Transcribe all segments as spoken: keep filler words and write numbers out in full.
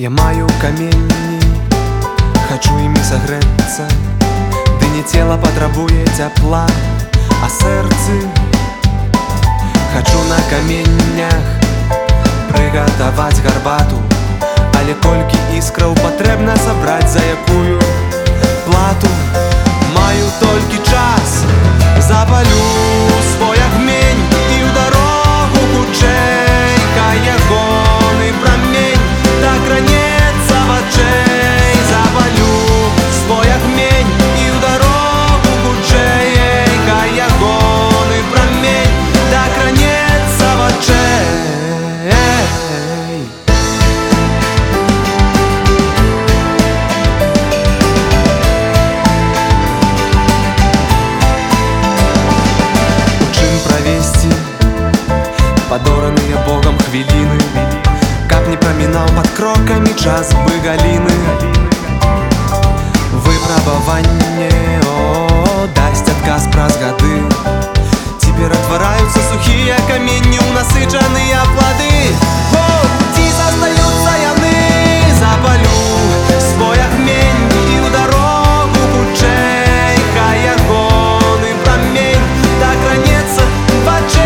Я маю каменні, хачу імі сагрэцца, ды не цела патрабуе цяпла, а сэрцы. Хачу на каменнях прыгатаваць гарбату, але колькі іскраў патрэбна сабраць, за якую плату? Маю толькі час, запалю свой агмень і ў дарогу хутчэй, кай ягоны прамень так ранецца вачэй. Запалю свой агмень і ў дарогу хутчэй, кай ягоны прамень так ранецца вачэй. Падораныя Богам хвіліны, каб не прамінаў пад крокамі час бы галіны. Выпрабаванне, о, дасць адказ праз гады, ці ператвараюцца сухія каменні ў насычаныя плады. О, ці застаюцца яны? Запалю свой агмень і ў дарогу хутчэй, кай ягоны прамень так ранецца вачэй.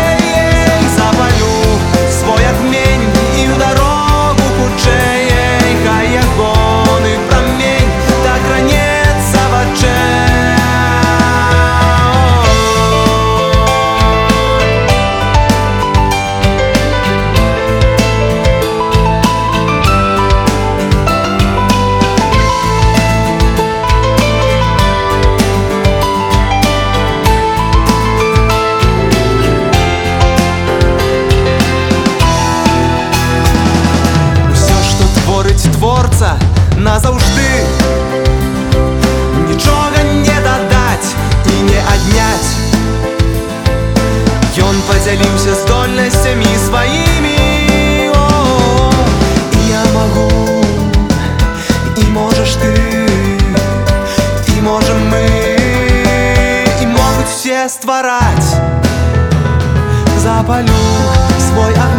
Творца назаўжды, нічога не дадаць і не адняць. Ён падзяліўся здольнасцямі сваімі, о, і я магу, і можаш ты, і можам мы, і могуць усе ствараць. Запалю свой агонь